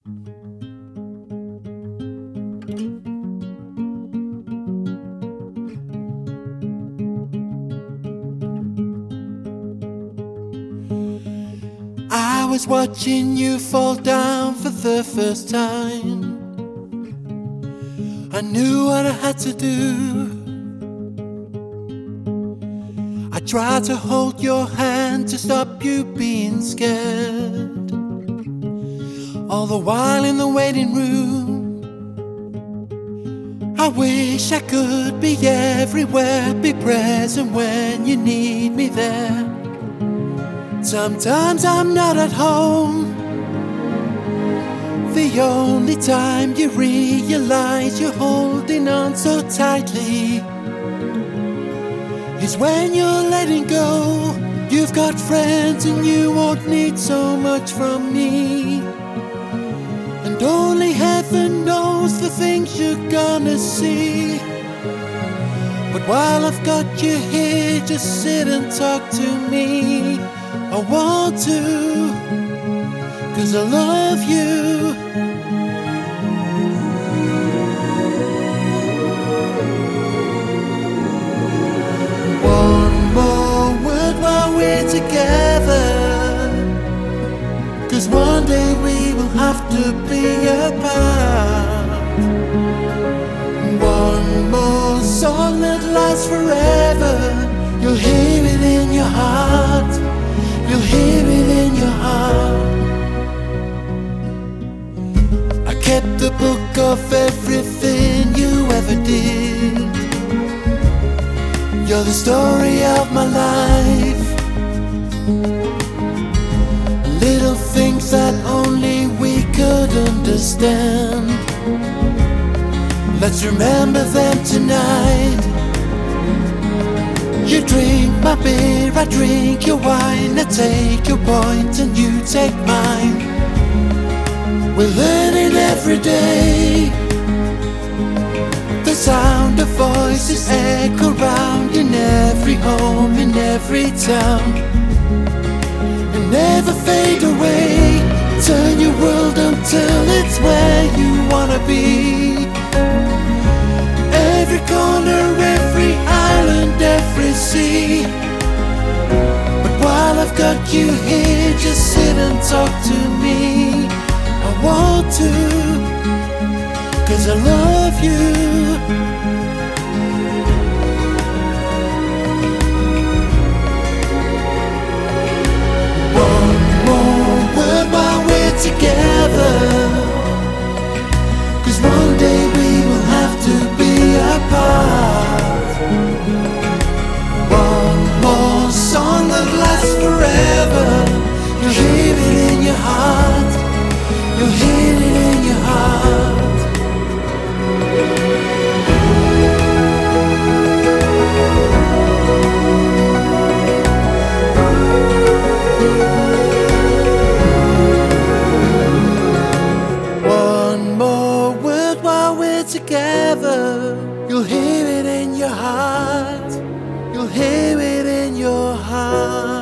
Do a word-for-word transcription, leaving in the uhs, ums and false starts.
I was watching you fall down for the first time. I knew what I had to do. I tried to hold your hand to stop you being scared, all the while in the waiting room. I wish I could be everywhere, be present when you need me there. Sometimes I'm not at home. The only time you realize you're holding on so tightly is when you're letting go. You've got friends and you won't need so much from me, and only heaven knows the things you're gonna see. But while I've got you here, just sit and talk to me. I want to, 'cause I love you. One more word while we're together, 'cause one day we will have to be apart. One more song that lasts forever, you'll hear it in your heart. You'll hear it in your heart. I kept the book of everything you ever did. You're the story of my life. Little things that only we could understand. Let's remember them tonight. You drink my beer, I drink your wine. I take your point and you take mine. We're learning every day. The sound of voices echo round in every home, in every town, and never fade away. Turn your world until it's where you wanna be. Every corner, every island, every sea. But while I've got you here, just sit and talk to me. I want to, 'cause I love you. One more word while we're together, 'cause one day we will have to be apart. One more song that lasts forever, you'll hear it in your heart. You'll hear it in your heart. One more word while we're together, you'll hear it in your heart. You'll hear it in your heart.